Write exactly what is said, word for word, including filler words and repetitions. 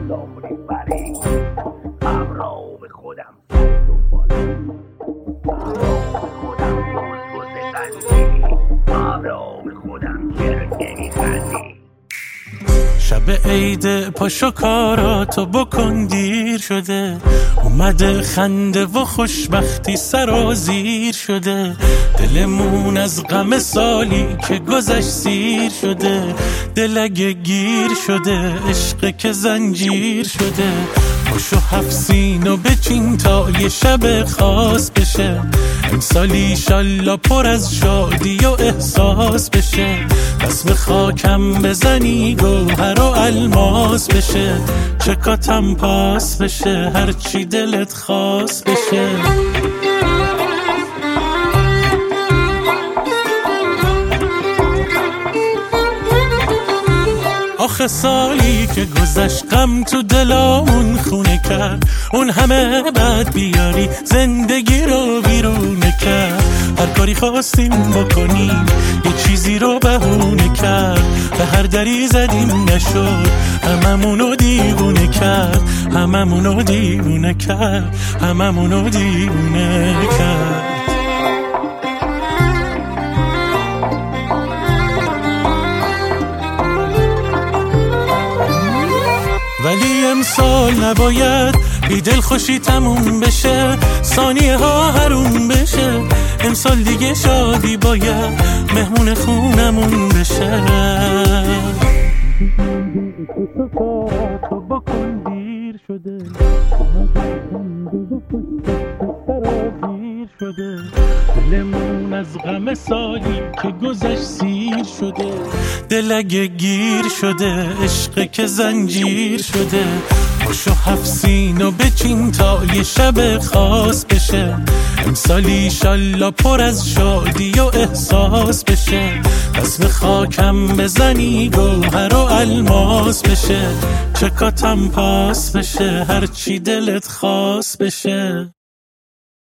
دامونی بری همراه به خودم سرد و بالا همراه به خودم روز روز قلبی همراه به خودم چرا نمی خندی شب عید پاشو کاراتو بکن دیر شده اومده خنده و خوشبختی سرازیر شده دلمون از غم سالی که گذشت سیر شده دل اگه گیر شده عشق که زنجیر شده پاشو هفت سینو بچین تا یه شب خاص بشه امسال ایشالله پر از شادی و احساس بشه دست به خاکم بزنی گوهر و الماس بشه چکاتم پاس بشه هرچی دلت خواست بشه آخه سالی که گذشت غم تو دلامون خونه کرد اون همه بعد بیاری زندگی رو بیرونه کرد هر کاری خواستیم بکنیم یه چیزی رو بهونه کرد به هر دری زدیم نشد هممونو دیوونه کرد هممونو دیوونه کرد هممونو دیوونه کرد ولی امسال نباید بی دل خوشی تموم بشه ثانیه ها حروم بشه امسال دیگه شادی باید مهمون خونمون بشه تو بکن دیر شده شده دلمون از غم سالی که گذشت سیر شده دل اگه گیر شده عشق که زنجیر شده پاشو هفت سینو بچین تا یه شب خاص بشه امسال ایشالله پر از شادی و احساس بشه دست به خاکم بزنی گوهر و الماس بشه چکاتم پاس بشه هرچی دلت خواست بشه